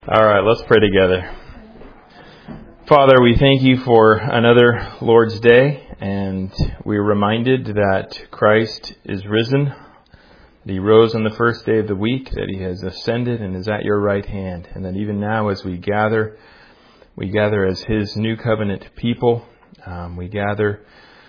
All right, let's pray together. Father, we thank you for another Lord's Day, and we're reminded that Christ is risen, that He rose on the first day of the week, that He has ascended and is at your right hand, and that even now as we gather as His new covenant people. We gather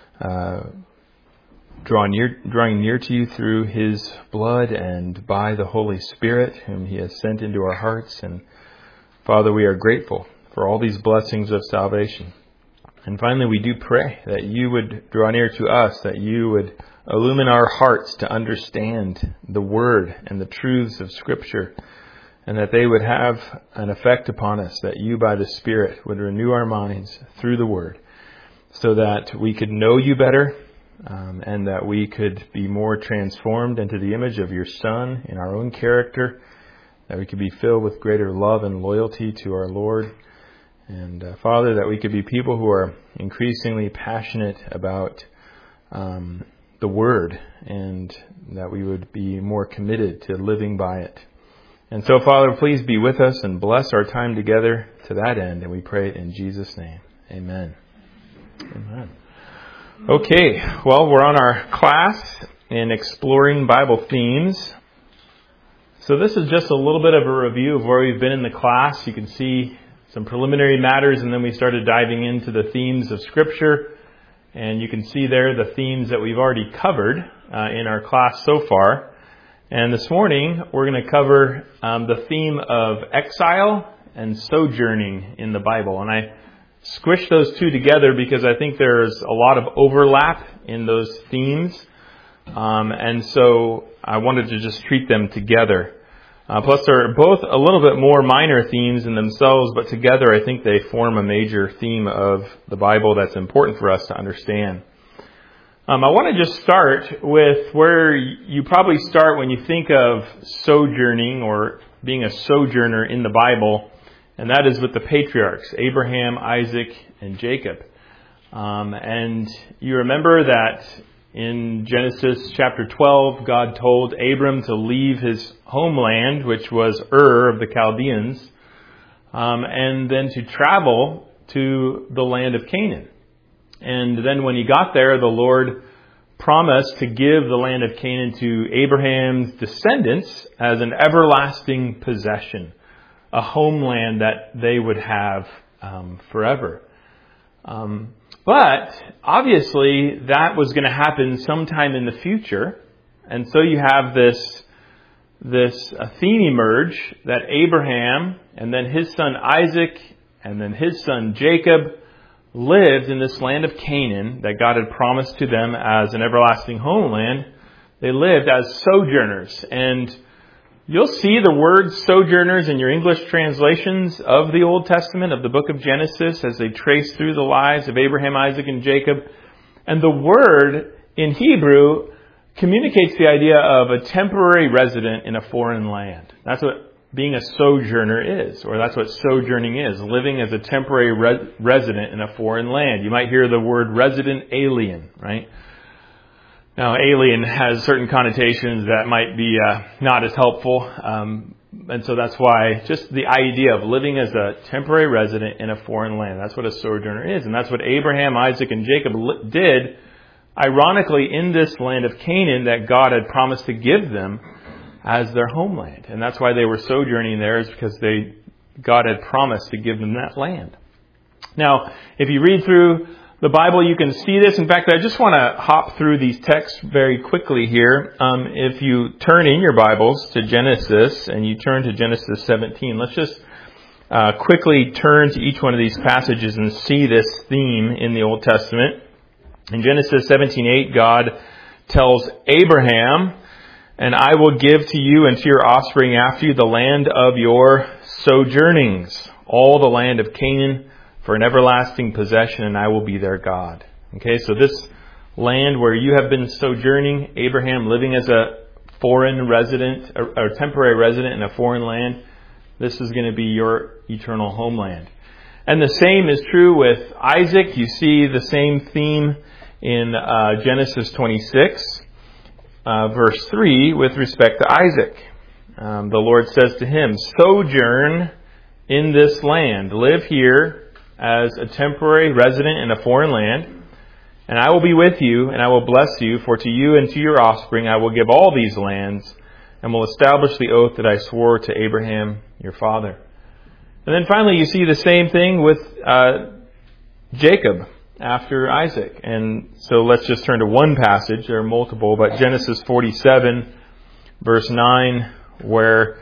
drawing near to you through His blood and by the Holy Spirit, whom He has sent into our hearts. And Father, we are grateful for all these blessings of salvation. And finally, we do pray that you would draw near to us, that you would illumine our hearts to understand the Word and the truths of Scripture, and that they would have an effect upon us, that you by the Spirit would renew our minds through the Word, so that we could know you better, and that we could be more transformed into the image of your Son in our own character, that we could be filled with greater love and loyalty to our Lord. And Father, that we could be people who are increasingly passionate about the Word, and that we would be more committed to living by it. And so, Father, please be with us and bless our time together to that end. And we pray it in Jesus' name. Amen. Amen. Okay, well, we're on our class in exploring Bible themes. So this is just a little bit of a review of where we've been in the class. You can see some preliminary matters, and then we started diving into the themes of Scripture. And you can see there the themes that we've already covered in our class so far. And this morning, we're going to cover the theme of exile and sojourning in the Bible. And I squished those two together because I think there's a lot of overlap in those themes. And so I wanted to just treat them together. Plus, they're both a little bit more minor themes in themselves, but together I think they form a major theme of the Bible that's important for us to understand. I want to just start with where you probably start when you think of sojourning or being a sojourner in the Bible, and that is with the patriarchs, Abraham, Isaac, and Jacob. And you remember that in Genesis chapter 12, God told Abram to leave his homeland, which was Ur of the Chaldeans, and then to travel to the land of Canaan. And then when he got there, the Lord promised to give the land of Canaan to Abraham's descendants as an everlasting possession, a homeland that they would have forever. But obviously that was going to happen sometime in the future. And so you have this theme emerge that Abraham and then his son Isaac and then his son Jacob lived in this land of Canaan that God had promised to them as an everlasting homeland. They lived as sojourners. And you'll see the word sojourners in your English translations of the Old Testament, of the book of Genesis, as they trace through the lives of Abraham, Isaac, and Jacob. And the word in Hebrew communicates the idea of a temporary resident in a foreign land. That's what being a sojourner is, or that's what sojourning is, living as a temporary resident in a foreign land. You might hear the word resident alien, right? Now, alien has certain connotations that might be not as helpful, and so that's why just the idea of living as a temporary resident in a foreign land, that's what a sojourner is, and that's what Abraham, Isaac, and Jacob did, ironically, in this land of Canaan that God had promised to give them as their homeland. And that's why they were sojourning there, is because God had promised to give them that land. Now, if you read through the Bible, you can see this. In fact, I just want to hop through these texts very quickly here. If you turn in your Bibles to Genesis and you turn to Genesis 17, let's just quickly turn to each one of these passages and see this theme in the Old Testament. In Genesis 17:8, God tells Abraham, "And I will give to you and to your offspring after you the land of your sojournings, all the land of Canaan, for an everlasting possession, and I will be their God." Okay, so this land where you have been sojourning, Abraham living as a foreign resident, or temporary resident in a foreign land, this is going to be your eternal homeland. And the same is true with Isaac. You see the same theme in Genesis 26, verse 3, with respect to Isaac. The Lord says to him, "Sojourn in this land. Live here as a temporary resident in a foreign land, and I will be with you, and I will bless you, for to you and to your offspring I will give all these lands, and will establish the oath that I swore to Abraham, your father. And then finally you see the same thing with Jacob after Isaac. And so let's just turn to one passage. There are multiple, but Genesis 47, verse 9, where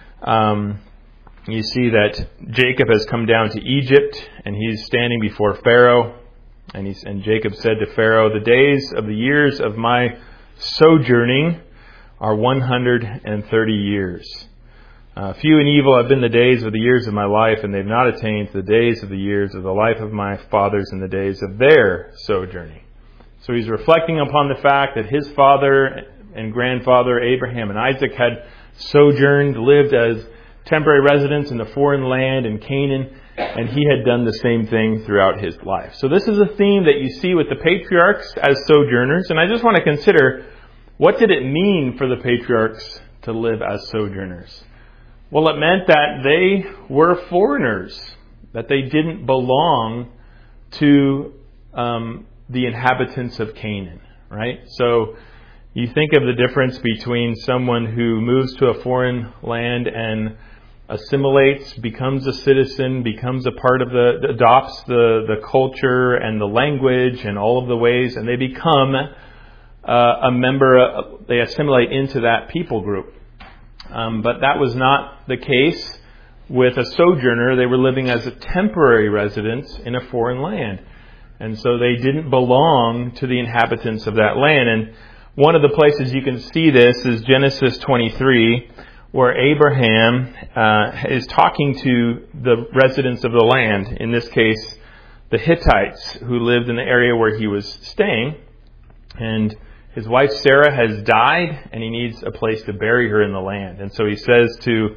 you see that Jacob has come down to Egypt, and he's standing before Pharaoh. And Jacob said to Pharaoh, "The days of the years of my sojourning are 130 years. Few and evil have been the days of the years of my life, and they've not attained to the days of the years of the life of my fathers in the days of their sojourning." So he's reflecting upon the fact that his father and grandfather Abraham and Isaac had sojourned, lived as temporary residents in the foreign land in Canaan, and he had done the same thing throughout his life. So this is a theme that you see with the patriarchs as sojourners, and I just want to consider, what did it mean for the patriarchs to live as sojourners? Well, it meant that they were foreigners, that they didn't belong to the inhabitants of Canaan, right? So you think of the difference between someone who moves to a foreign land and assimilates, becomes a citizen, becomes a part of adopts the culture and the language and all of the ways, and they become a member, they assimilate into that people group. But that was not the case with a sojourner. They were living as a temporary residence in a foreign land. And so they didn't belong to the inhabitants of that land. And one of the places you can see this is Genesis 23, where Abraham is talking to the residents of the land, in this case, the Hittites, who lived in the area where he was staying. And his wife Sarah has died, and he needs a place to bury her in the land. And so he says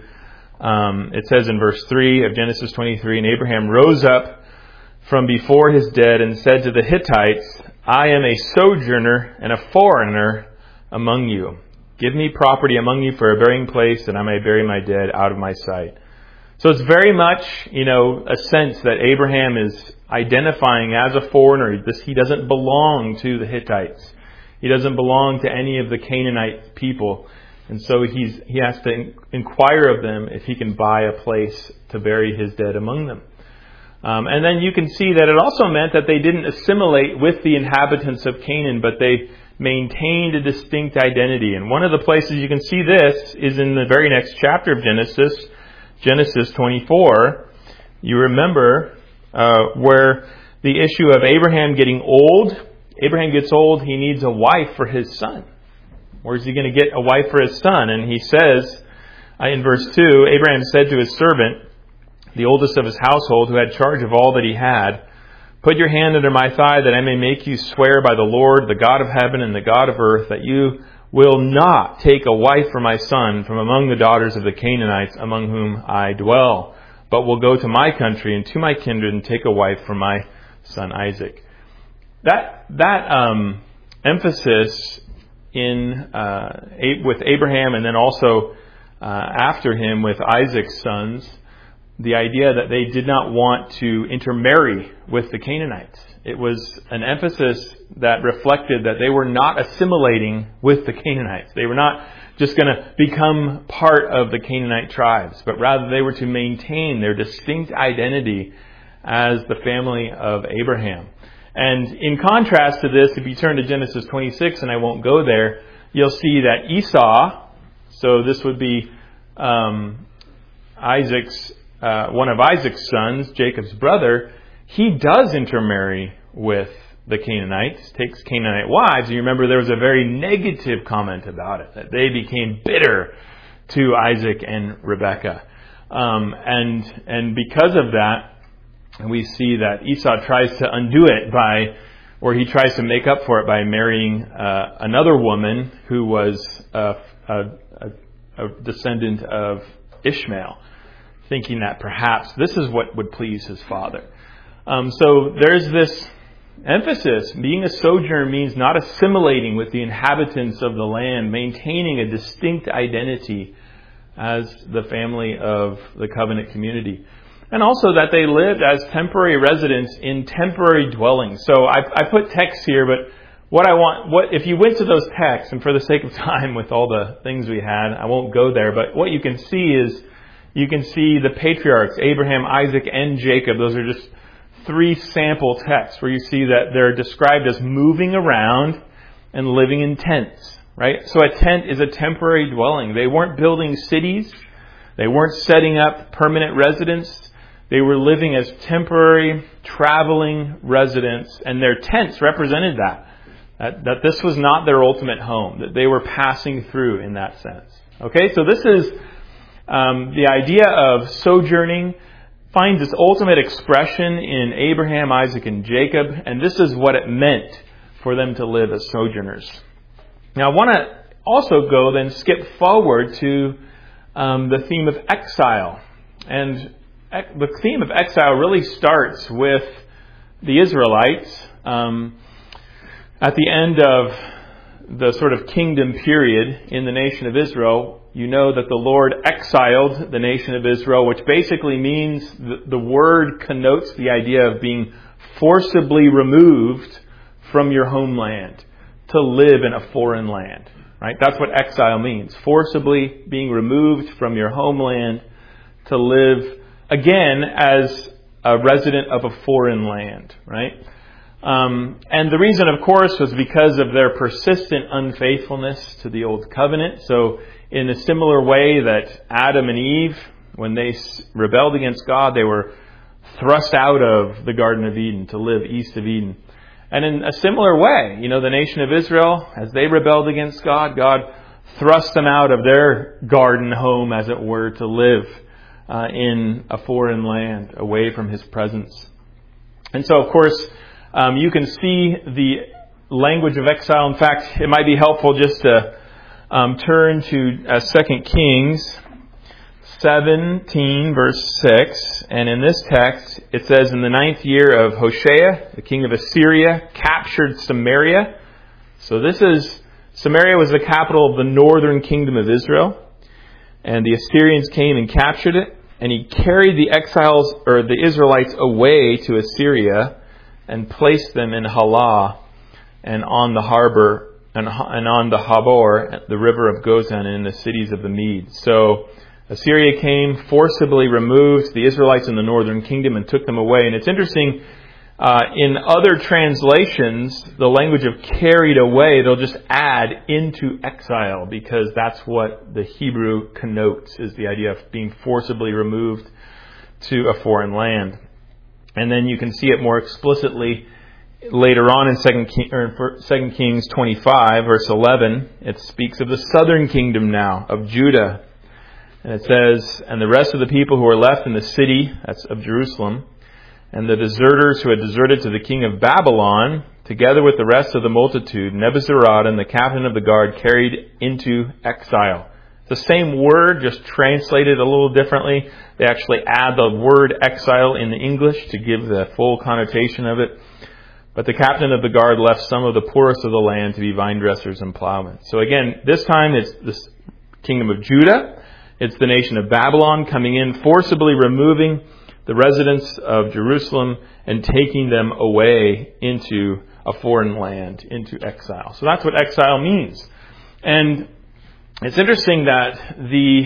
it says in verse 3 of Genesis 23, "And Abraham rose up from before his dead and said to the Hittites, I am a sojourner and a foreigner among you. Give me property among you for a burying place, that I may bury my dead out of my sight." So it's very much, a sense that Abraham is identifying as a foreigner. He doesn't belong to the Hittites. He doesn't belong to any of the Canaanite people. And so he has to inquire of them if he can buy a place to bury his dead among them. And then you can see that it also meant that they didn't assimilate with the inhabitants of Canaan, but they maintained a distinct identity. And one of the places you can see this is in the very next chapter of Genesis 24. You remember where the issue of Abraham getting old. Abraham gets old, he needs a wife for his son. Where's he going to get a wife for his son? And he says in verse 2, Abraham said to his servant, the oldest of his household, who had charge of all that he had, "Put your hand under my thigh, that I may make you swear by the Lord, the God of heaven and the God of earth, that you will not take a wife for my son from among the daughters of the Canaanites among whom I dwell, but will go to my country and to my kindred and take a wife for my son Isaac." That emphasis with Abraham, and then also after him with Isaac's sons, the idea that they did not want to intermarry with the Canaanites. It was an emphasis that reflected that they were not assimilating with the Canaanites. They were not just going to become part of the Canaanite tribes, but rather they were to maintain their distinct identity as the family of Abraham. And in contrast to this, if you turn to Genesis 26, and I won't go there, you'll see that Esau, so this would be one of Isaac's sons, Jacob's brother, he does intermarry with the Canaanites, takes Canaanite wives. You remember there was a very negative comment about it, that they became bitter to Isaac and Rebekah. And because of that, we see that Esau tries to undo it he tries to make up for it by marrying another woman who was a descendant of Ishmael, thinking that perhaps this is what would please his father. So there's this emphasis. Being a sojourner means not assimilating with the inhabitants of the land, maintaining a distinct identity as the family of the covenant community. And also that they lived as temporary residents in temporary dwellings. So I put texts here, but if you went to those texts, and for the sake of time with all the things we had, I won't go there, but what you can see is, you can see the patriarchs, Abraham, Isaac, and Jacob. Those are just 3 sample texts where you see that they're described as moving around and living in tents, right? So a tent is a temporary dwelling. They weren't building cities. They weren't setting up permanent residence. They were living as temporary, traveling residents, and their tents represented that this was not their ultimate home, that they were passing through in that sense. Okay, so this is the idea of sojourning finds its ultimate expression in Abraham, Isaac, and Jacob, and this is what it meant for them to live as sojourners. Now I want to also skip forward to the theme of exile. And the theme of exile really starts with the Israelites at the end of the sort of kingdom period in the nation of Israel. You know that the Lord exiled the nation of Israel, which basically means the word connotes the idea of being forcibly removed from your homeland to live in a foreign land. Right? That's what exile means. Forcibly being removed from your homeland to live again as a resident of a foreign land, right? And the reason, of course, was because of their persistent unfaithfulness to the old covenant. So in a similar way that Adam and Eve, when they rebelled against God, they were thrust out of the Garden of Eden to live east of Eden. And in a similar way, the nation of Israel, as they rebelled against God, God thrust them out of their garden home, as it were, to live in a foreign land, away from His presence. And so, of course, you can see the language of exile. In fact, it might be helpful just to turn to 2 Kings 17, verse 6. And in this text, it says, in the 9th year of Hoshea, the king of Assyria captured Samaria. So Samaria was the capital of the northern kingdom of Israel. And the Assyrians came and captured it. And he carried the Israelites away to Assyria and placed them in Halah and on the harbor and on the Habor, the river of Gozan, and in the cities of the Medes. So Assyria came, forcibly removed the Israelites in the northern kingdom and took them away. And it's interesting, in other translations, the language of carried away, they'll just add into exile, because that's what the Hebrew connotes, is the idea of being forcibly removed to a foreign land. And then you can see it more explicitly later on in 2 Kings 25, verse 11. It speaks of the southern kingdom now, of Judah. And it says, and the rest of the people who were left in the city, that's of Jerusalem, and the deserters who had deserted to the king of Babylon, together with the rest of the multitude, Nebuzaradan, the captain of the guard, carried into exile. It's the same word, just translated a little differently. They actually add the word exile in the English to give the full connotation of it. But the captain of the guard left some of the poorest of the land to be vine dressers and plowmen. So again, this time it's the kingdom of Judah. It's the nation of Babylon coming in, forcibly removing the residents of Jerusalem and taking them away into a foreign land, into exile. So that's what exile means. And it's interesting that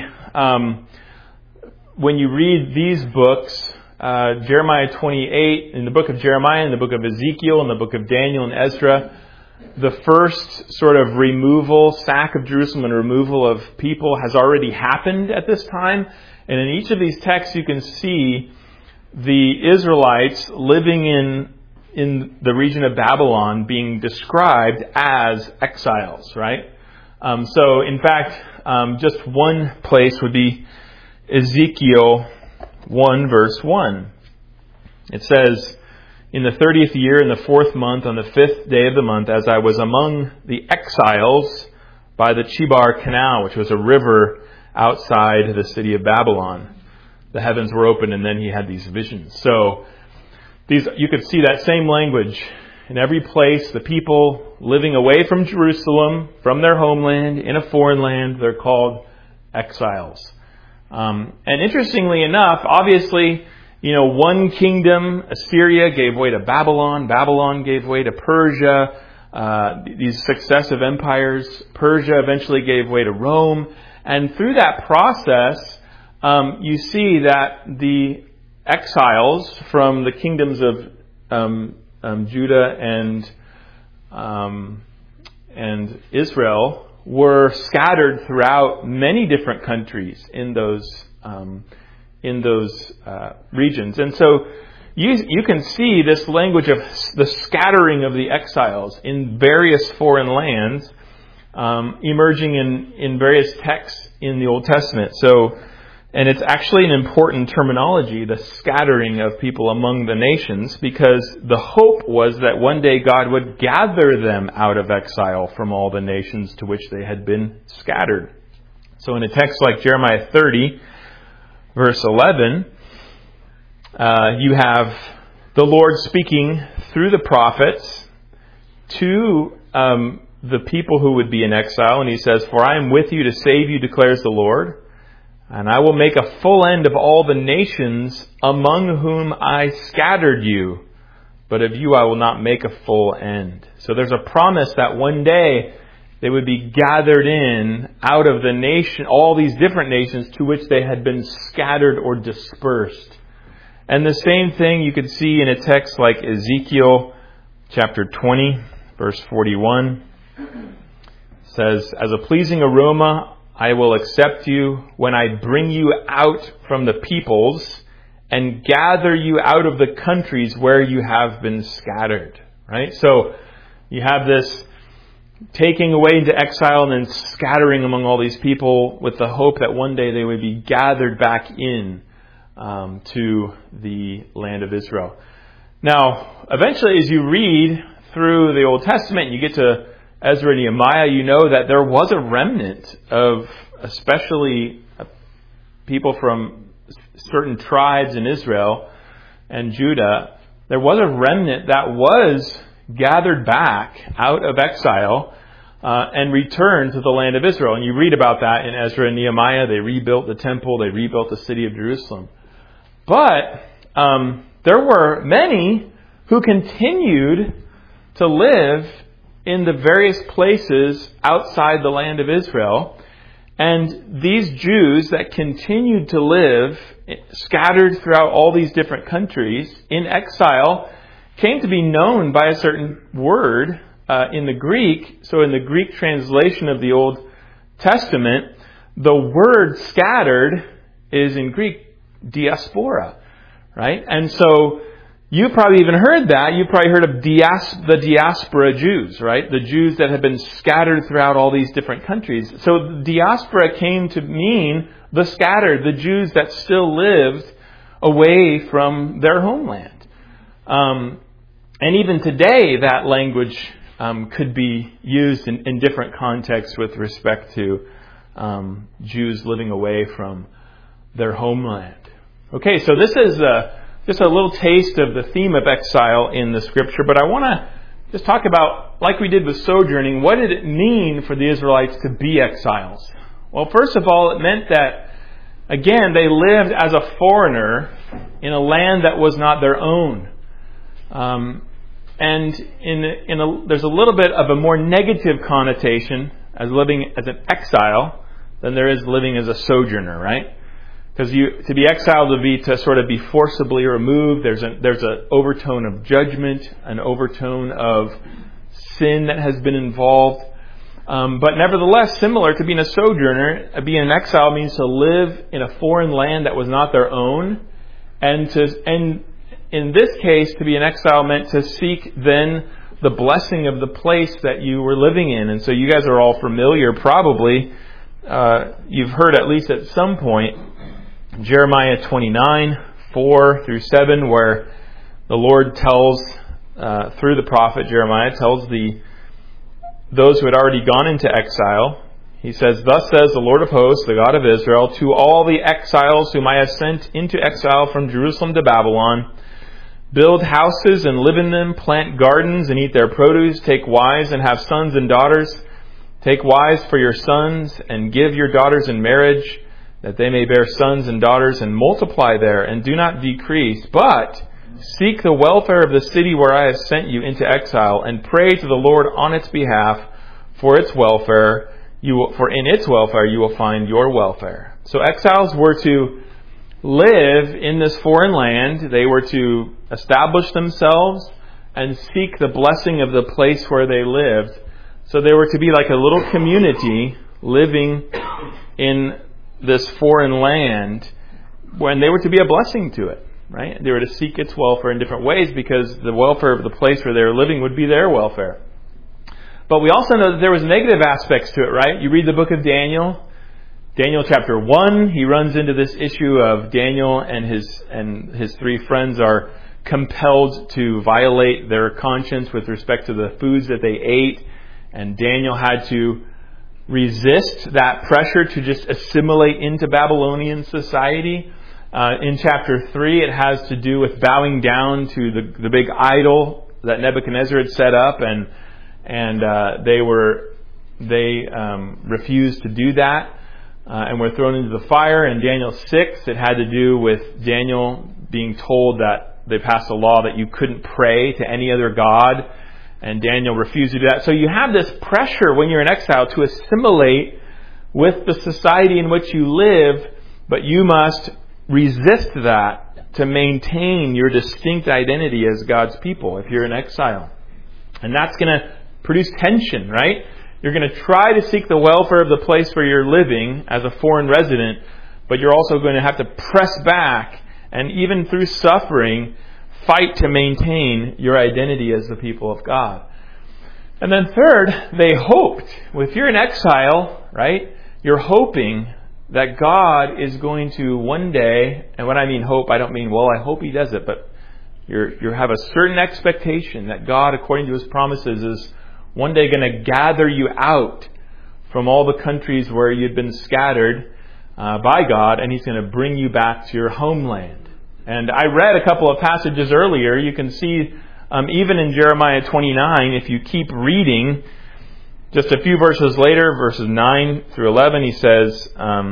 when you read these books, Jeremiah 28, in the book of Jeremiah, in the book of Ezekiel, in the book of Daniel and Ezra, the first sort of sack of Jerusalem and removal of people has already happened at this time. And in each of these texts you can see the Israelites living in the region of Babylon being described as exiles, right? So in fact, just one place would be Ezekiel 1 verse 1. It says, in the 30th year, in the 4th month, on the 5th day of the month, as I was among the exiles by the Chebar Canal, which was a river outside the city of Babylon, the heavens were opened, and then he had these visions. So you could see that same language in every place. The people living away from Jerusalem, from their homeland, in a foreign land, they're called exiles. And interestingly enough, obviously, one kingdom, Assyria, gave way to Babylon. Babylon gave way to Persia. These successive empires. Persia eventually gave way to Rome. And through that process, you see that the exiles from the kingdoms of Judah and Israel were scattered throughout many different countries in those regions. And so you can see this language of the scattering of the exiles in various foreign lands emerging in various texts in the Old Testament. And it's actually an important terminology, the scattering of people among the nations, because the hope was that one day God would gather them out of exile from all the nations to which they had been scattered. So in a text like Jeremiah 30, verse 11, you have the Lord speaking through the prophets to the people who would be in exile. And he says, "For I am with you to save you, declares the Lord. And I will make a full end of all the nations among whom I scattered you. But of you I will not make a full end." So there's a promise that one day they would be gathered in out of the nation, all these different nations to which they had been scattered or dispersed. And the same thing you could see in a text like Ezekiel chapter 20, verse 41. It says, "As a pleasing aroma I will accept you when I bring you out from the peoples and gather you out of the countries where you have been scattered." Right? So you have this taking away into exile and then scattering among all these people with the hope that one day they would be gathered back in to the land of Israel. Now, eventually as you read through the Old Testament, you get to Ezra and Nehemiah, you know that there was a remnant of especially people from certain tribes in Israel and Judah. There was a remnant that was gathered back out of exile and returned to the land of Israel. And you read about that in Ezra and Nehemiah. They rebuilt the temple. They rebuilt the city of Jerusalem. But there were many who continued to live in the various places outside the land of Israel. And these Jews that continued to live scattered throughout all these different countries in exile came to be known by a certain word in the Greek. So in the Greek translation of the Old Testament, the word scattered is in Greek diaspora, right? And so you probably even heard that. You probably heard of the diaspora Jews, right? The Jews that have been scattered throughout all these different countries. So diaspora came to mean the scattered, the Jews that still lived away from their homeland. And even today, that language could be used in different contexts with respect to Jews living away from their homeland. Okay, so this is just a little taste of the theme of exile in the Scripture, but I want to just talk about, like we did with sojourning, what did it mean for the Israelites to be exiles? Well, first of all, it meant that, again, they lived as a foreigner in a land that was not their own. And there's a little bit of a more negative connotation as living as an exile than there is living as a sojourner, right? Because to be exiled would be to sort of be forcibly removed. There's an overtone of judgment, an overtone of sin that has been involved. But nevertheless, similar to being a sojourner, being an exile means to live in a foreign land that was not their own, and in this case, to be an exile meant to seek then the blessing of the place that you were living in. And so you guys are all familiar, probably. You've heard at least at some point Jeremiah 29, 4 through 7, where the Lord tells, through the prophet Jeremiah, tells those who had already gone into exile, he says, "Thus says the Lord of hosts, the God of Israel, to all the exiles whom I have sent into exile from Jerusalem to Babylon, build houses and live in them, plant gardens and eat their produce, take wives and have sons and daughters, take wives for your sons and give your daughters in marriage, that they may bear sons and daughters and multiply there and do not decrease, but seek the welfare of the city where I have sent you into exile, and pray to the Lord on its behalf for its welfare. For in its welfare you will find your welfare. So exiles were to live in this foreign land. They were to establish themselves and seek the blessing of the place where they lived. So they were to be like a little community living in this foreign land, when they were to be a blessing to it, right? They were to seek its welfare in different ways, because the welfare of the place where they were living would be their welfare. But we also know that there was negative aspects to it, right? You read the book of Daniel. Daniel chapter 1, he runs into this issue of Daniel and his three friends are compelled to violate their conscience with respect to the foods that they ate. And Daniel had to resist that pressure to just assimilate into Babylonian society. In chapter 3, it has to do with bowing down to the big idol that Nebuchadnezzar had set up, and they refused to do that, and were thrown into the fire. In Daniel 6, it had to do with Daniel being told that they passed a law that you couldn't pray to any other god, and Daniel refused to do that. So you have this pressure when you're in exile to assimilate with the society in which you live, but you must resist that to maintain your distinct identity as God's people if you're in exile. And that's going to produce tension, right? You're going to try to seek the welfare of the place where you're living as a foreign resident, but you're also going to have to press back and, even through suffering, fight to maintain your identity as the people of God. And then third, they hoped. If you're in exile, right, you're hoping that God is going to one day, and when I mean hope, I don't mean, well, I hope He does it, but you have a certain expectation that God, according to His promises, is one day going to gather you out from all the countries where you've been scattered by God, and He's going to bring you back to your homeland. And I read a couple of passages earlier. You can see even in Jeremiah 29, if you keep reading, just a few verses later, verses 9 through 11, he says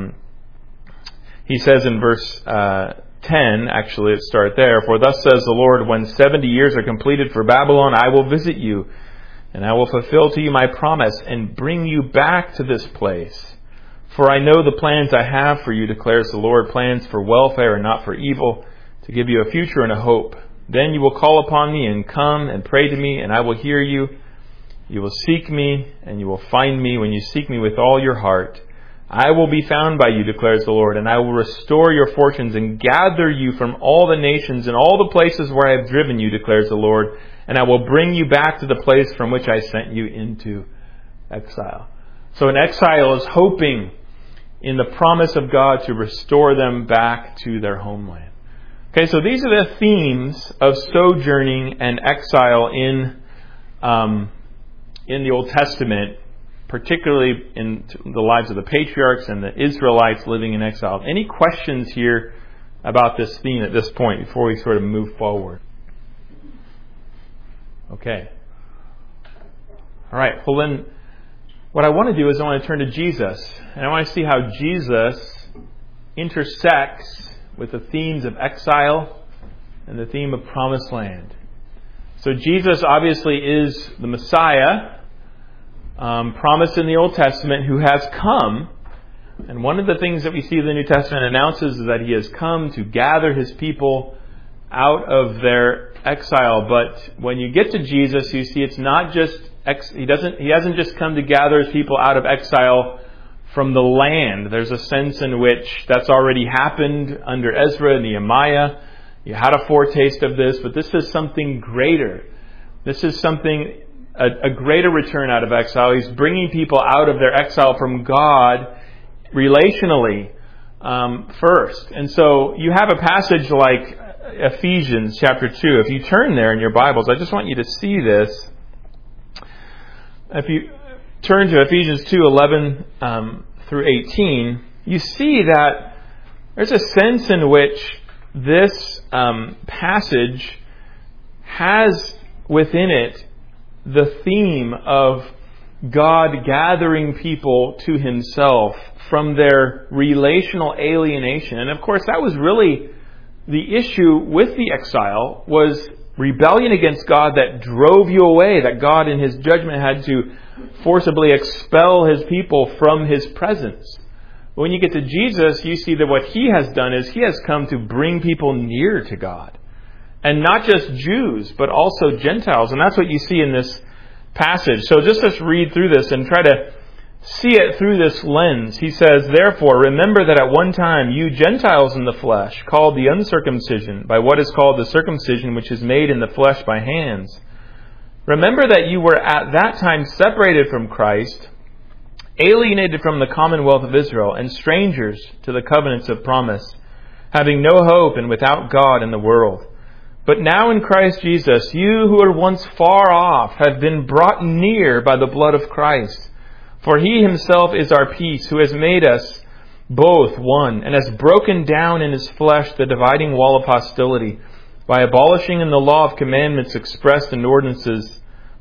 in verse 10, actually, let's start there. For thus says the Lord, when 70 years are completed for Babylon, I will visit you, and I will fulfill to you my promise, and bring you back to this place. For I know the plans I have for you, declares the Lord, plans for welfare and not for evil, to give you a future and a hope. Then you will call upon me and come and pray to me, and I will hear you. You will seek me, and you will find me when you seek me with all your heart. I will be found by you, declares the Lord, and I will restore your fortunes and gather you from all the nations and all the places where I have driven you, declares the Lord, and I will bring you back to the place from which I sent you into exile. So an exile is hoping in the promise of God to restore them back to their homeland. Okay, so these are the themes of sojourning and exile in the Old Testament, particularly in the lives of the patriarchs and the Israelites living in exile. Any questions here about this theme at this point before we sort of move forward? Okay. All right. Well, then, what I want to do is I want to turn to Jesus, and I want to see how Jesus intersects with the themes of exile and the theme of promised land. So Jesus obviously is the Messiah, promised in the Old Testament, who has come. And one of the things that we see the New Testament announces is that He has come to gather His people out of their exile. But when you get to Jesus, you see it's not just He hasn't just come to gather His people out of exile from the land. There's a sense in which that's already happened under Ezra and Nehemiah. You had a foretaste of this, but this is something greater. This is something, a greater return out of exile. He's bringing people out of their exile from God relationally first. And so you have a passage like Ephesians chapter 2. If you turn there in your Bibles, I just want you to see this. If you turn to Ephesians 2:11 through 18, you see that there's a sense in which this passage has within it the theme of God gathering people to himself from their relational alienation. And of course, that was really the issue with the exile, was rebellion against God that drove you away, that God in his judgment had to forcibly expel his people from his presence. But when you get to Jesus, you see that what he has done is he has come to bring people near to God. And not just Jews, but also Gentiles. And that's what you see in this passage. So just let's read through this and try to see it through this lens. He says, "Therefore, remember that at one time you Gentiles in the flesh, called the uncircumcision by what is called the circumcision which is made in the flesh by hands. Remember that you were at that time separated from Christ, alienated from the commonwealth of Israel, and strangers to the covenants of promise, having no hope and without God in the world. But now in Christ Jesus, you who were once far off have been brought near by the blood of Christ. For he himself is our peace, who has made us both one, and has broken down in his flesh the dividing wall of hostility, by abolishing the law of commandments expressed in ordinances,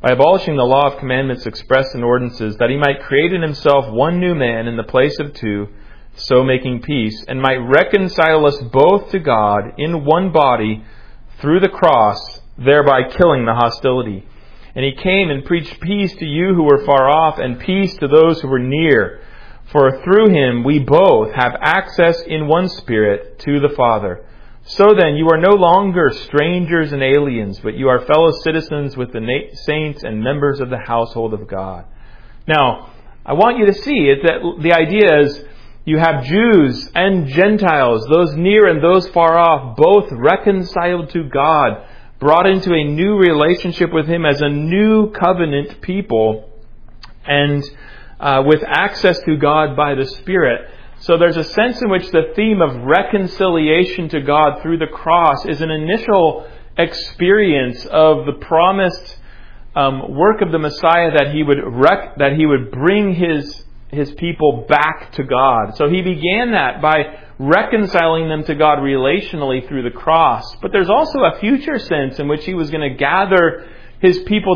that he might create in himself one new man in the place of two, so making peace, and might reconcile us both to God in one body through the cross, thereby killing the hostility. And he came and preached peace to you who were far off, and peace to those who were near. For through him we both have access in one Spirit to the Father. So then you are no longer strangers and aliens, but you are fellow citizens with the saints and members of the household of God." Now, I want you to see it that the idea is you have Jews and Gentiles, those near and those far off, both reconciled to God, brought into a new relationship with him as a new covenant people, and with access to God by the Spirit. So there's a sense in which the theme of reconciliation to God through the cross is an initial experience of the promised work of the Messiah, that he would bring his people back to God. So he began that by reconciling them to God relationally through the cross. But there's also a future sense in which he was going to gather his people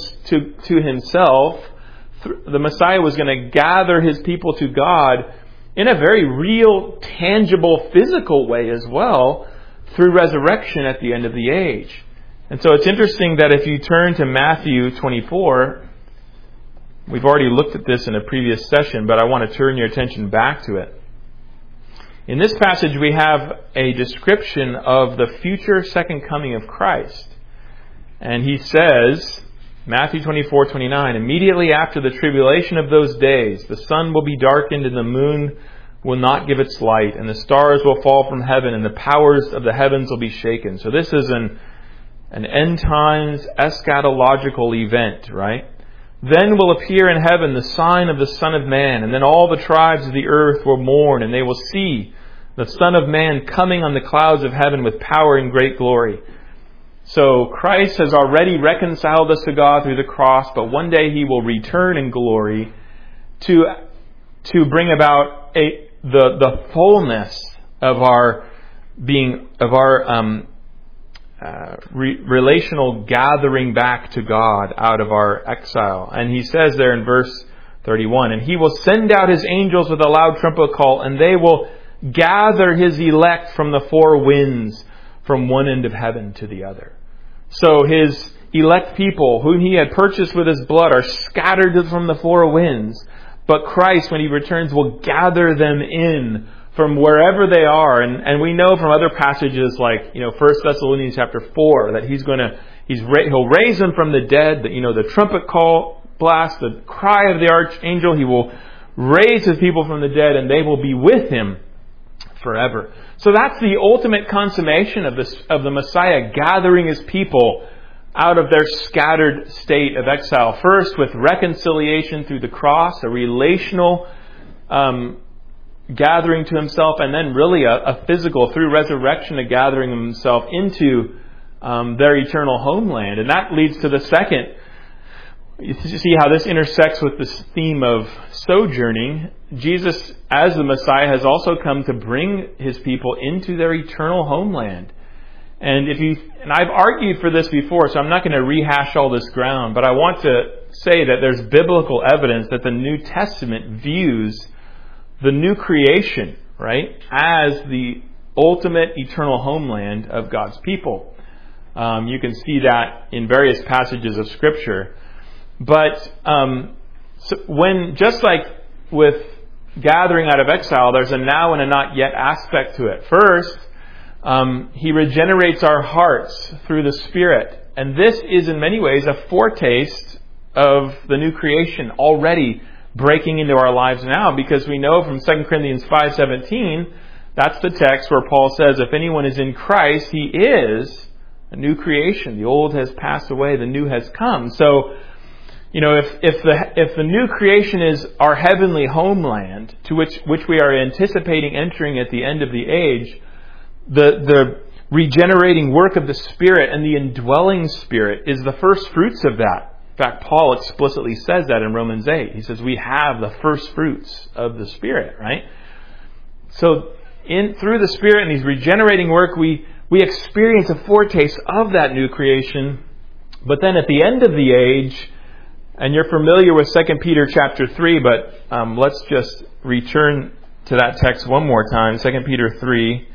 to himself. The Messiah was going to gather his people to God in a very real, tangible, physical way as well, through resurrection at the end of the age. And so it's interesting that if you turn to Matthew 24, we've already looked at this in a previous session, but I want to turn your attention back to it. In this passage, we have a description of the future second coming of Christ. And he says, Matthew 24:29, "Immediately after the tribulation of those days, the sun will be darkened and the moon will not give its light, and the stars will fall from heaven, and the powers of the heavens will be shaken." So this is an end times eschatological event, right? "Then will appear in heaven the sign of the Son of Man, and then all the tribes of the earth will mourn, and they will see the Son of Man coming on the clouds of heaven with power and great glory." So Christ has already reconciled us to God through the cross, but one day he will return in glory to bring about the fullness of our relational gathering back to God out of our exile. And he says there in verse 31, "And he will send out his angels with a loud trumpet call, and they will gather his elect from the four winds, from one end of heaven to the other." So his elect people, whom he had purchased with his blood, are scattered from the four winds. But Christ, when he returns, will gather them in from wherever they are. And we know from other passages like, 1 Thessalonians chapter 4, that he'll raise them from the dead, the trumpet call blast, the cry of the archangel. He will raise his people from the dead, and they will be with him forever. So that's the ultimate consummation of the Messiah gathering his people out of their scattered state of exile. First with reconciliation through the cross, a relational gathering to himself, and then really a physical, through resurrection, a gathering of himself into their eternal homeland. And that leads to the second. You see how this intersects with this theme of sojourning. Jesus, as the Messiah, has also come to bring his people into their eternal homeland. And I've argued for this before, so I'm not going to rehash all this ground, but I want to say that there's biblical evidence that the New Testament views the new creation, right, as the ultimate eternal homeland of God's people. You can see that in various passages of Scripture. But just like with gathering out of exile, there's a now and a not yet aspect to it. First, He regenerates our hearts through the Spirit. And this is in many ways a foretaste of the new creation already breaking into our lives now, because we know from 2 Corinthians 5:17, that's the text where Paul says, if anyone is in Christ, he is a new creation. The old has passed away, the new has come. So, if the new creation is our heavenly homeland, to which we are anticipating entering at the end of the age, the regenerating work of the Spirit and the indwelling Spirit is the first fruits of that. In fact, Paul explicitly says that in Romans 8. He says we have the first fruits of the Spirit, right? So through the Spirit and these regenerating work, we experience a foretaste of that new creation. But then at the end of the age, and you're familiar with 2 Peter chapter 3, but let's just return to that text one more time. 2 Peter 3.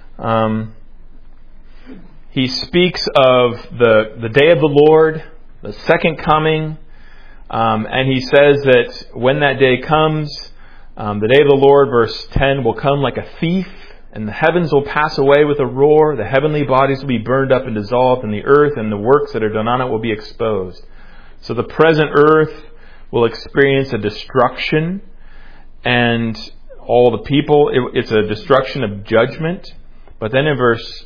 He speaks of the day of the Lord, the second coming, and he says that when that day comes, the day of the Lord, verse 10, will come like a thief, and the heavens will pass away with a roar, the heavenly bodies will be burned up and dissolved, and the earth and the works that are done on it will be exposed. So the present earth will experience a destruction, and all the people, it's a destruction of judgment. But then in verse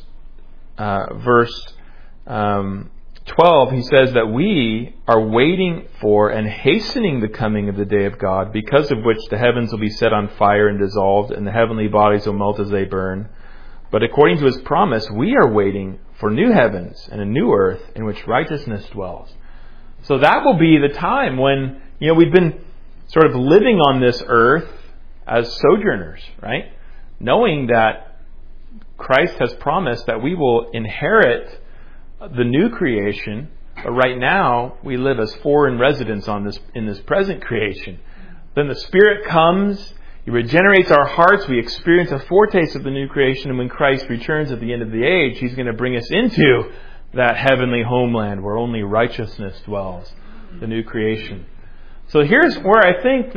12, he says that we are waiting for and hastening the coming of the day of God, because of which the heavens will be set on fire and dissolved, and the heavenly bodies will melt as they burn. But according to His promise, we are waiting for new heavens and a new earth in which righteousness dwells. So that will be the time when, we've been sort of living on this earth as sojourners, right? Knowing that Christ has promised that we will inherit the new creation, but right now we live as foreign residents in this present creation. Then the Spirit comes, He regenerates our hearts, we experience a foretaste of the new creation, and when Christ returns at the end of the age, He's going to bring us into that heavenly homeland where only righteousness dwells, the new creation. So here's where I think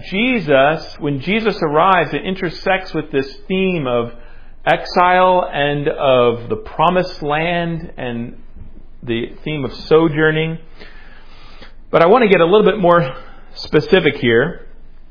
that when Jesus arrives, it intersects with this theme of exile and of the promised land and the theme of sojourning. But I want to get a little bit more specific here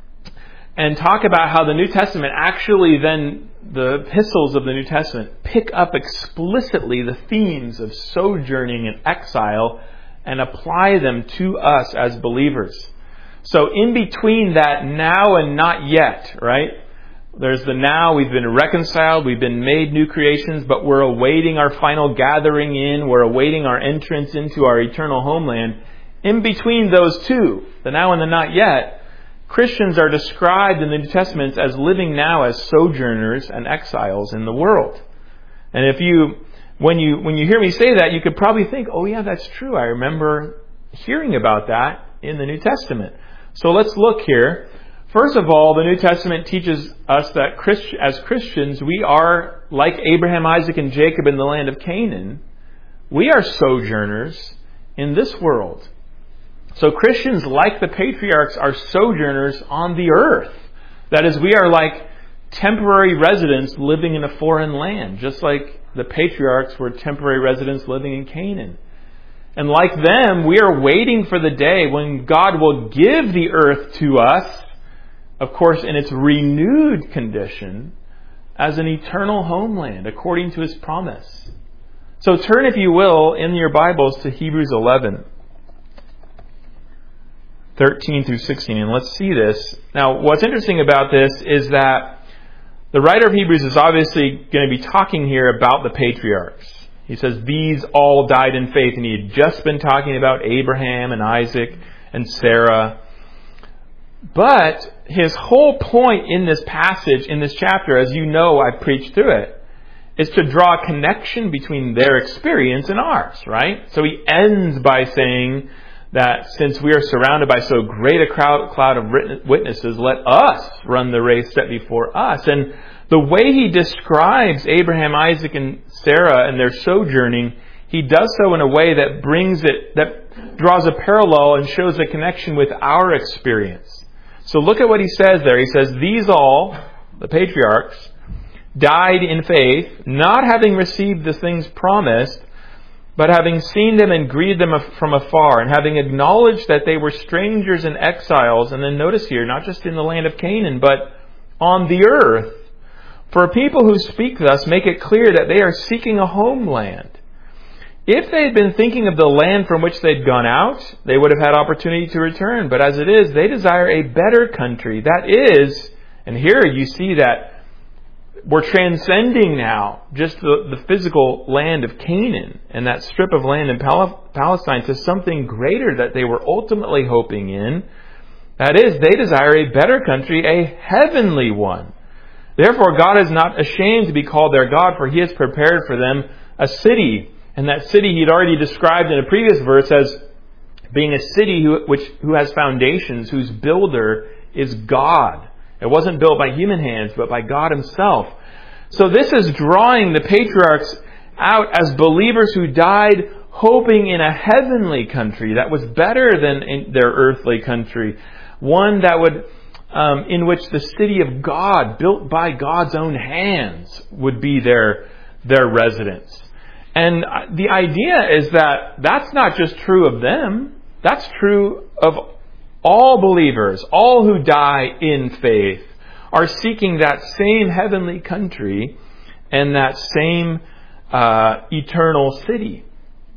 and talk about how the New Testament actually then, the epistles of the New Testament, pick up explicitly the themes of sojourning and exile and apply them to us as believers. So in between that now and not yet, right? There's the now, we've been reconciled, we've been made new creations, but we're awaiting our final gathering in, we're awaiting our entrance into our eternal homeland. In between those two, the now and the not yet, Christians are described in the New Testament as living now as sojourners and exiles in the world. And when you hear me say that, you could probably think, oh yeah, that's true. I remember hearing about that in the New Testament. So let's look here. First of all, the New Testament teaches us that as Christians, we are like Abraham, Isaac, and Jacob in the land of Canaan. We are sojourners in this world. So Christians, like the patriarchs, are sojourners on the earth. That is, we are like temporary residents living in a foreign land, just like the patriarchs were temporary residents living in Canaan. And like them, we are waiting for the day when God will give the earth to us, of course, in its renewed condition, as an eternal homeland, according to His promise. So turn, if you will, in your Bibles to Hebrews 11, 13 through 16, and let's see this. Now, what's interesting about this is that the writer of Hebrews is obviously going to be talking here about the patriarchs. He says, these all died in faith, and he had just been talking about Abraham and Isaac and Sarah. But his whole point in this passage, in this chapter, as you know, I preached through it, is to draw a connection between their experience and ours, right? So he ends by saying that since we are surrounded by so great a cloud of witnesses, let us run the race set before us. And the way he describes Abraham, Isaac, and Sarah and their sojourning, he does so in a way that that draws a parallel and shows a connection with our experience. So look at what he says there. He says, these all, the patriarchs, died in faith, not having received the things promised, but having seen them and greeted them from afar, and having acknowledged that they were strangers and exiles. And then notice here, not just in the land of Canaan, but on the earth. For people who speak thus make it clear that they are seeking a homeland. If they had been thinking of the land from which they'd gone out, they would have had opportunity to return. But as it is, they desire a better country. That is, and here you see that we're transcending now just the physical land of Canaan and that strip of land in Palestine to something greater that they were ultimately hoping in. That is, they desire a better country, a heavenly one. Therefore, God is not ashamed to be called their God, for He has prepared for them a city. And that city He'd already described in a previous verse as being a city who has foundations, whose builder is God. It wasn't built by human hands, but by God Himself. So this is drawing the patriarchs out as believers who died hoping in a heavenly country that was better than in their earthly country. One that would, in which the city of God, built by God's own hands, would be their residence. And the idea is that that's not just true of them. That's true of all believers, all who die in faith, are seeking that same heavenly country and that same eternal city.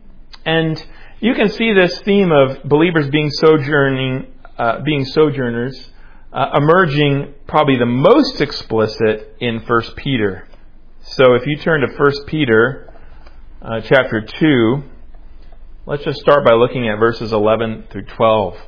And you can see this theme of believers being sojourners, emerging probably the most explicit in 1 Peter. So if you turn to 1 Peter chapter 2, let's just start by looking at verses 11 through 12.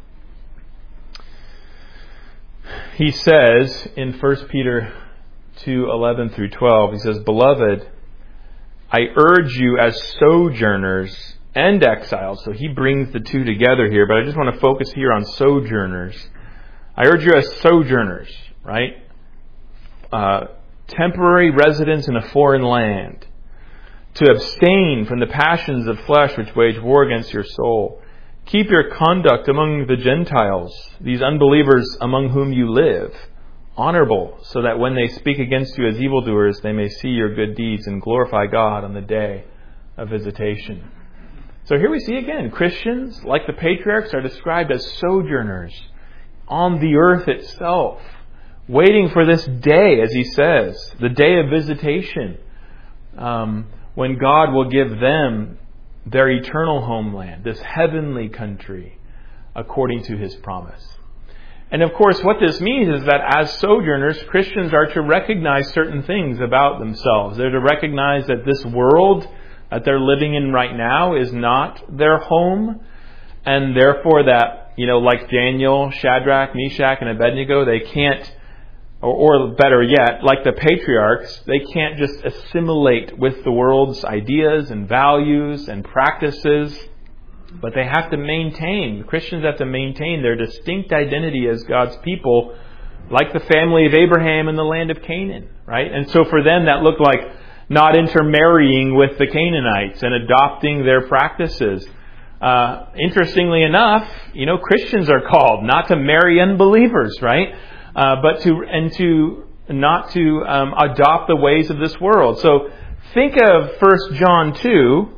He says in 1 Peter 2, 11 through 12, he says, Beloved, I urge you as sojourners and exiles. So he brings the two together here, but I just want to focus here on sojourners. I urge you as sojourners, right? Temporary residents in a foreign land, to abstain from the passions of flesh which wage war against your soul. Keep your conduct among the Gentiles, these unbelievers among whom you live, honorable, so that when they speak against you as evildoers, they may see your good deeds and glorify God on the day of visitation. So here we see again, Christians, like the patriarchs, are described as sojourners on the earth itself, waiting for this day, as he says, the day of visitation, when God will give them their eternal homeland, this heavenly country, according to His promise. And of course, what this means is that as sojourners, Christians are to recognize certain things about themselves. They're to recognize that this world that they're living in right now is not their home, and therefore that, like Daniel, Shadrach, Meshach, and Abednego, they can't, or better yet, like the patriarchs, they can't just assimilate with the world's ideas and values and practices, but they have to maintain, Christians have to maintain their distinct identity as God's people, like the family of Abraham in the land of Canaan, right? And so for them that looked like not intermarrying with the Canaanites and adopting their practices. Interestingly enough, Christians are called not to marry unbelievers, right? But not to adopt the ways of this world. So think of 1 John 2,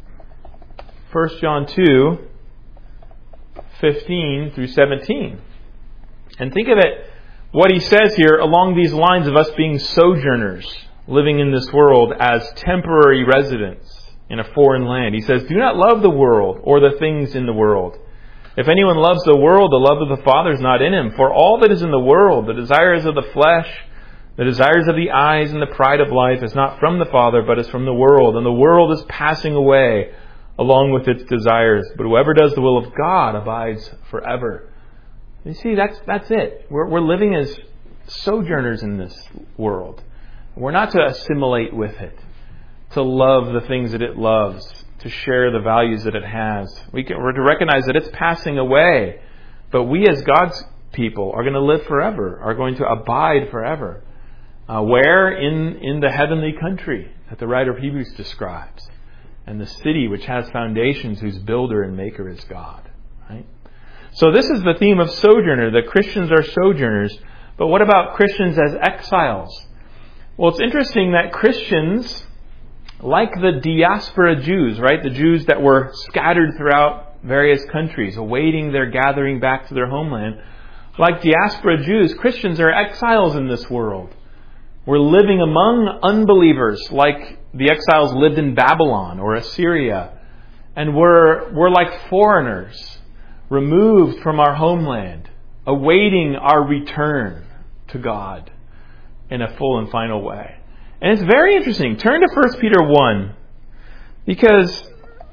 15 through 17. And think of it, what he says here along these lines of us being sojourners, living in this world as temporary residents in a foreign land. He says, Do not love the world or the things in the world. If anyone loves the world, the love of the Father is not in him. For all that is in the world, the desires of the flesh, the desires of the eyes, and the pride of life is not from the Father, but is from the world. And the world is passing away along with its desires. But whoever does the will of God abides forever. You see, that's it. We're living as sojourners in this world. We're not to assimilate with it, to love the things that it loves, to share the values that it has. We're to recognize that it's passing away, but we as God's people are going to live forever, are going to abide forever. Where? In the heavenly country that the writer of Hebrews describes, and the city which has foundations, whose builder and maker is God. Right? So this is the theme of sojourner, that Christians are sojourners. But what about Christians as exiles? Well, it's interesting that Christians, like the diaspora Jews, right, the Jews that were scattered throughout various countries, awaiting their gathering back to their homeland, like diaspora Jews, Christians are exiles in this world. We're living among unbelievers, like the exiles lived in Babylon or Assyria. And we're like foreigners, removed from our homeland, awaiting our return to God in a full and final way. And it's very interesting. Turn to 1 Peter 1, because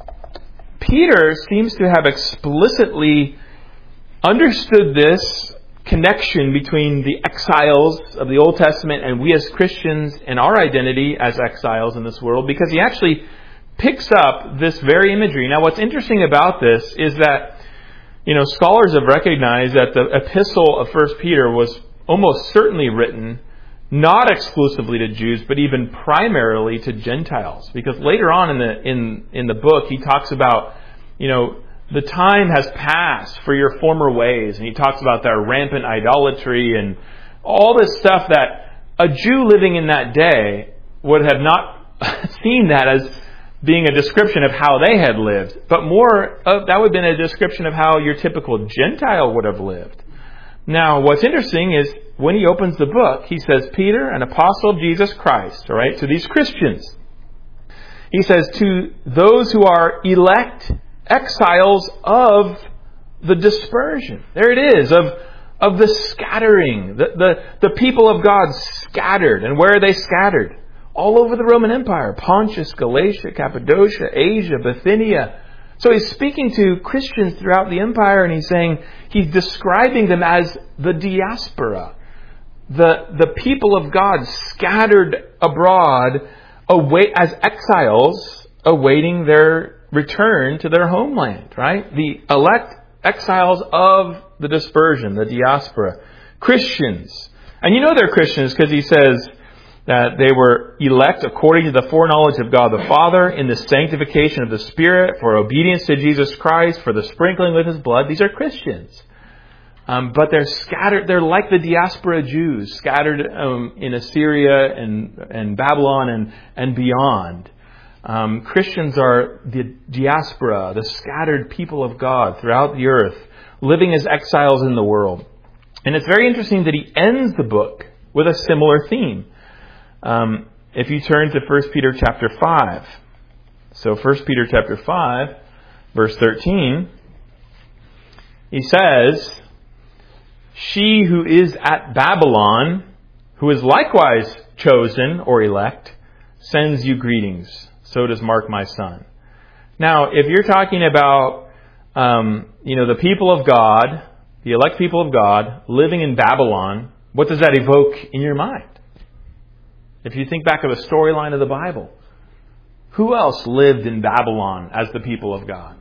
Peter seems to have explicitly understood this connection between the exiles of the Old Testament and we as Christians and our identity as exiles in this world, because he actually picks up this very imagery. Now, what's interesting about this is that, scholars have recognized that the epistle of 1 Peter was almost certainly written not exclusively to Jews, but even primarily to Gentiles. Because later on in the book, he talks about, the time has passed for your former ways. And he talks about their rampant idolatry and all this stuff that a Jew living in that day would have not seen that as being a description of how they had lived. But more, that would have been a description of how your typical Gentile would have lived. Now, what's interesting is when he opens the book, he says, Peter, an apostle of Jesus Christ, all right, to these Christians. He says, to those who are elect exiles of the dispersion. There it is, of the scattering. The people of God scattered. And where are they scattered? All over the Roman Empire. Pontus, Galatia, Cappadocia, Asia, Bithynia. So he's speaking to Christians throughout the empire, and he's describing them as the diaspora. The people of God scattered abroad as exiles, awaiting their return to their homeland, right? The elect exiles of the dispersion, the diaspora. Christians. And they're Christians because he says that they were elect according to the foreknowledge of God the Father, in the sanctification of the Spirit, for obedience to Jesus Christ, for the sprinkling with His blood. These are Christians. But they're scattered. They're like the diaspora Jews, scattered in Assyria and Babylon and beyond. Christians are the diaspora, the scattered people of God throughout the earth, living as exiles in the world. And it's very interesting that he ends the book with a similar theme. If you turn to 1 Peter chapter 5. So 1 Peter chapter 5, verse 13, he says, she who is at Babylon, who is likewise chosen or elect, sends you greetings. So does Mark, my son. Now, if you're talking about, the people of God, the elect people of God, living in Babylon, what does that evoke in your mind? If you think back of the storyline of the Bible, who else lived in Babylon as the people of God?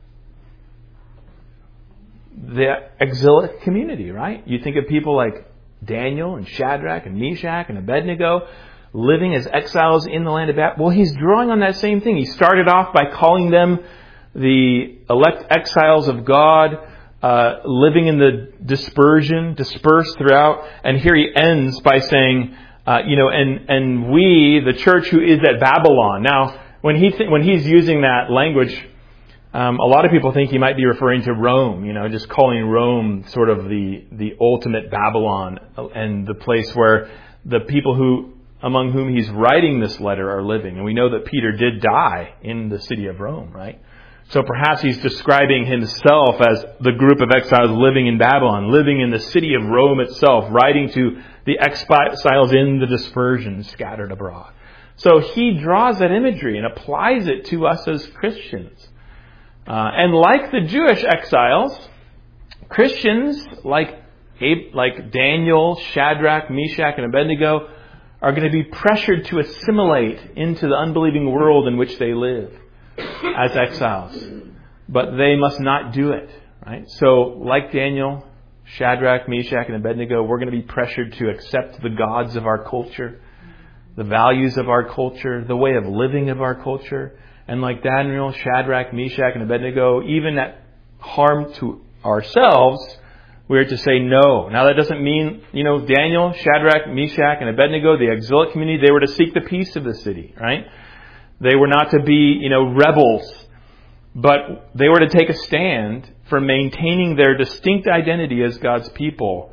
The exilic community, right? You think of people like Daniel and Shadrach and Meshach and Abednego living as exiles in the land of Babylon. Well, he's drawing on that same thing. He started off by calling them the elect exiles of God, living in the dispersion, dispersed throughout. And here he ends by saying, and we, the church who is at Babylon. Now, when he's using that language, a lot of people think he might be referring to Rome, just calling Rome sort of the ultimate Babylon and the place where the people among whom he's writing this letter are living. And we know that Peter did die in the city of Rome, right? So perhaps he's describing himself as the group of exiles living in Babylon, living in the city of Rome itself, writing to the exiles in the dispersion scattered abroad. So he draws that imagery and applies it to us as Christians. And like the Jewish exiles, Christians like Daniel, Shadrach, Meshach, and Abednego are going to be pressured to assimilate into the unbelieving world in which they live. as exiles. But they must not do it. Right? So, like Daniel, Shadrach, Meshach, and Abednego, we're going to be pressured to accept the gods of our culture, the values of our culture, the way of living of our culture. And like Daniel, Shadrach, Meshach, and Abednego, even at harm to ourselves, we're to say no. Now that doesn't mean, Daniel, Shadrach, Meshach, and Abednego, the exilic community, they were to seek the peace of the city, right? They were not to be, rebels, but they were to take a stand for maintaining their distinct identity as God's people,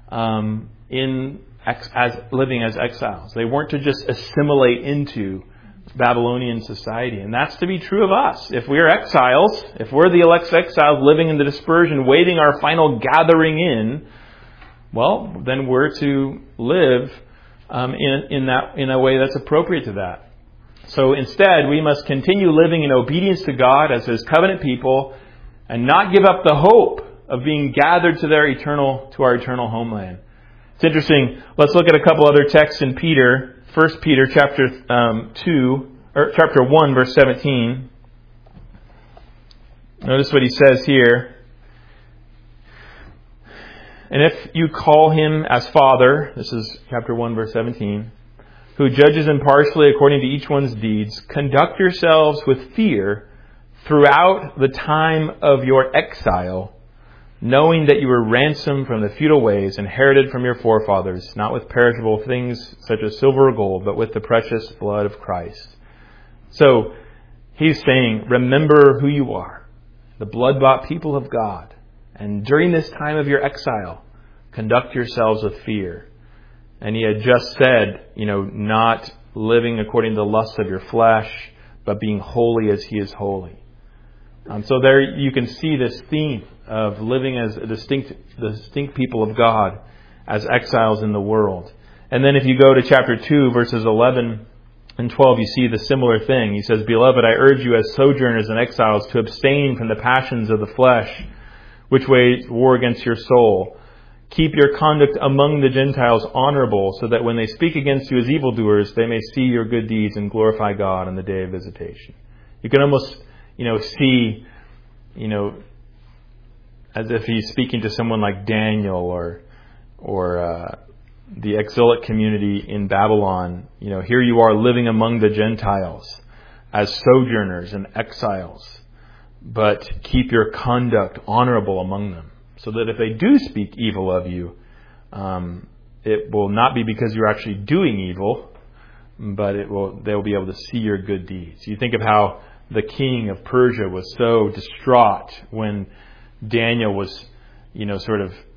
as living as exiles. They weren't to just assimilate into Babylonian society. And that's to be true of us. If we're exiles, if we're the elect exiles living in the dispersion, waiting our final gathering in, well, then we're to live in a way that's appropriate to that. So instead, we must continue living in obedience to God as His covenant people and not give up the hope of being gathered to our eternal homeland. It's interesting. Let's look at a couple other texts in Peter. 1 Peter chapter 1, verse 17. Notice what he says here. And if you call Him as Father, this is chapter 1, verse 17, who judges impartially according to each one's deeds, conduct yourselves with fear throughout the time of your exile, knowing that you were ransomed from the futile ways inherited from your forefathers, not with perishable things such as silver or gold, but with the precious blood of Christ. So he's saying, remember who you are, the blood-bought people of God. And during this time of your exile, conduct yourselves with fear. And he had just said, not living according to the lusts of your flesh, but being holy as He is holy. So there you can see this theme of living as a distinct people of God, as exiles in the world. And then if you go to chapter 2, verses 11 and 12, you see the similar thing. He says, Beloved, I urge you as sojourners and exiles to abstain from the passions of the flesh, which wage war against your soul. Keep your conduct among the Gentiles honorable, so that when they speak against you as evildoers, they may see your good deeds and glorify God on the day of visitation. You can almost, see, as if he's speaking to someone like Daniel or the exilic community in Babylon. Here you are living among the Gentiles as sojourners and exiles, but keep your conduct honorable among them, so that if they do speak evil of you, it will not be because you're actually doing evil, but they'll be able to see your good deeds. You think of how the king of Persia was so distraught when Daniel was, he was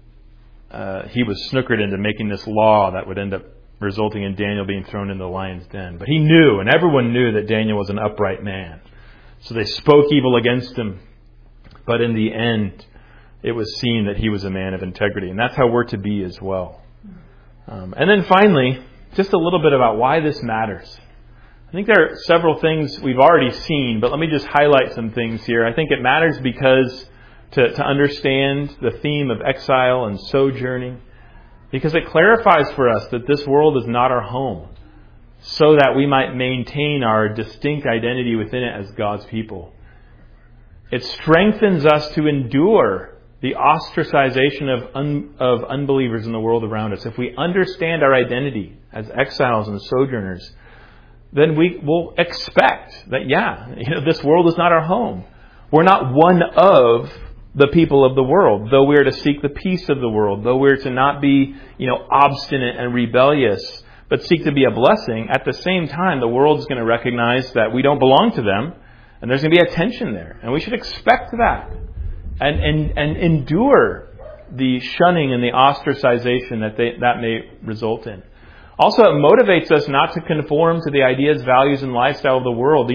snookered into making this law that would end up resulting in Daniel being thrown in the lion's den. But he knew, and everyone knew, that Daniel was an upright man. So they spoke evil against him. But in the end, it was seen that he was a man of integrity. And that's how we're to be as well. And then finally, just a little bit about why this matters. I think there are several things we've already seen, but let me just highlight some things here. I think it matters because to understand the theme of exile and sojourning, because it clarifies for us that this world is not our home, so that we might maintain our distinct identity within it as God's people. It strengthens us to endure the ostracization of unbelievers in the world around us. If we understand our identity as exiles and sojourners, then we will expect that, this world is not our home. We're not one of the people of the world, though we're to seek the peace of the world, though we're to not be, obstinate and rebellious, but seek to be a blessing. At the same time, the world is going to recognize that we don't belong to them, and there's going to be a tension there. And we should expect that and endure the shunning and the ostracization that may result in. Also, it motivates us not to conform to the ideas, values, and lifestyle of the world.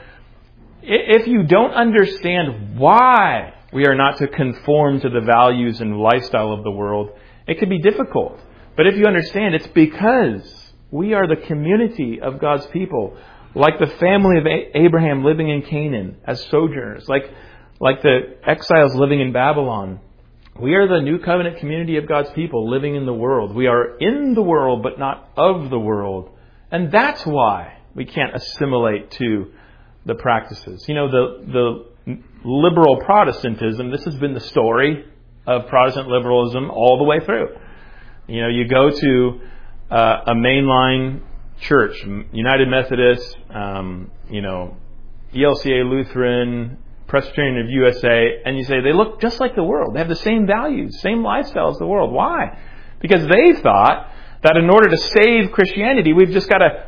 If you don't understand why we are not to conform to the values and lifestyle of the world, it can be difficult. But if you understand, it's because we are the community of God's people, like the family of Abraham living in Canaan as sojourners, like the exiles living in Babylon. We are the new covenant community of God's people living in the world. We are in the world, but not of the world. And that's why we can't assimilate to the practices. The liberal Protestantism, this has been the story of Protestant liberalism all the way through. You go to a mainline church, United Methodist, ELCA Lutheran, Presbyterian of USA, and you say they look just like the world. They have the same values, same lifestyle as the world. Why? Because they thought that in order to save Christianity, we've just got to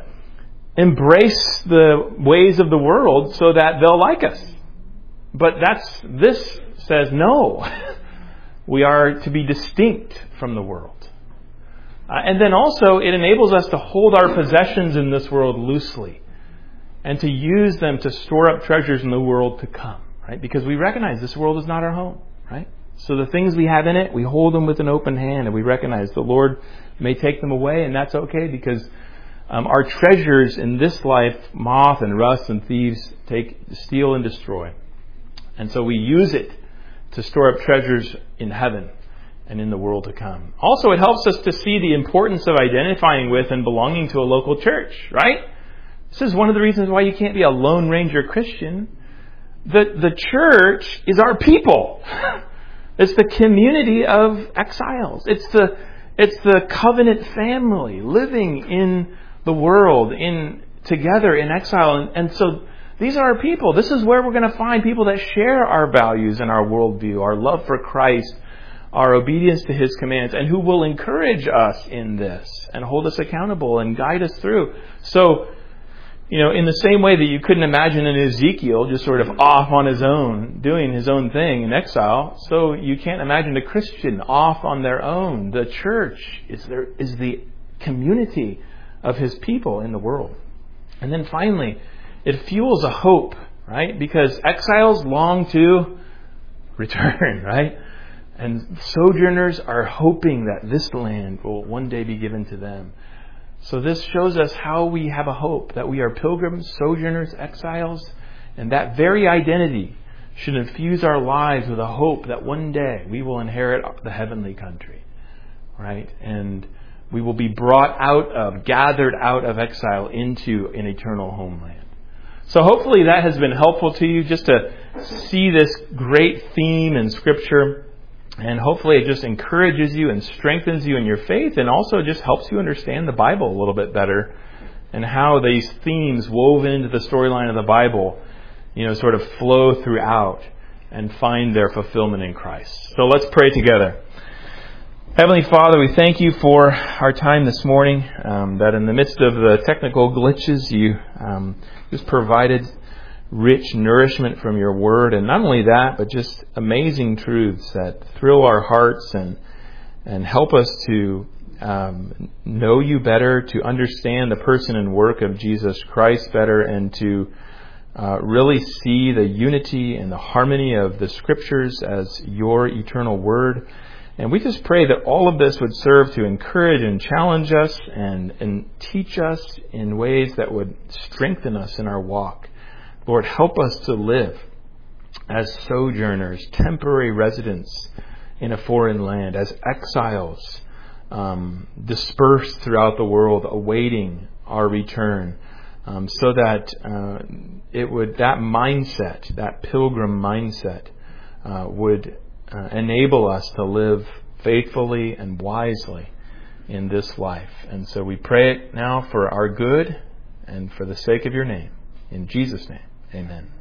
embrace the ways of the world so that they'll like us. But this says no. We are to be distinct from the world. And then also it enables us to hold our possessions in this world loosely and to use them to store up treasures in the world to come, right? Because we recognize this world is not our home, right? So the things we have in it, we hold them with an open hand, and we recognize the Lord may take them away, and that's okay because our treasures in this life, moth and rust and thieves steal and destroy. And so we use it to store up treasures in heaven and in the world to come. Also, it helps us to see the importance of identifying with and belonging to a local church, right? This is one of the reasons why you can't be a Lone Ranger Christian. The church is our people. It's the community of exiles. It's the covenant family living in the world together in exile. And so these are our people. This is where we're going to find people that share our values and our worldview, our love for Christ, our obedience to His commands, and who will encourage us in this and hold us accountable and guide us through. So, in the same way that you couldn't imagine an Ezekiel just sort of off on his own, doing his own thing in exile, so you can't imagine a Christian off on their own. The church is the community of His people in the world. And then finally, it fuels a hope, right? Because exiles long to return, right? And sojourners are hoping that this land will one day be given to them. So this shows us how we have a hope, that we are pilgrims, sojourners, exiles, and that very identity should infuse our lives with a hope that one day we will inherit the heavenly country, right? And we will be gathered out of exile into an eternal homeland. So hopefully that has been helpful to you just to see this great theme in Scripture. And hopefully it just encourages you and strengthens you in your faith, and also just helps you understand the Bible a little bit better and how these themes woven into the storyline of the Bible, sort of flow throughout and find their fulfillment in Christ. So let's pray together. Heavenly Father, we thank You for our time this morning, that in the midst of the technical glitches, You just provided rich nourishment from Your Word, and not only that, but just amazing truths that thrill our hearts and help us to know You better, to understand the person and work of Jesus Christ better, and to really see the unity and the harmony of the Scriptures as Your eternal Word. And we just pray that all of this would serve to encourage and challenge us and teach us in ways that would strengthen us in our walk. Lord, help us to live as sojourners, temporary residents in a foreign land, as exiles, dispersed throughout the world, awaiting our return, so that that mindset, that pilgrim mindset, would enable us to live faithfully and wisely in this life. And so we pray it now for our good and for the sake of Your name. In Jesus' name. Amen.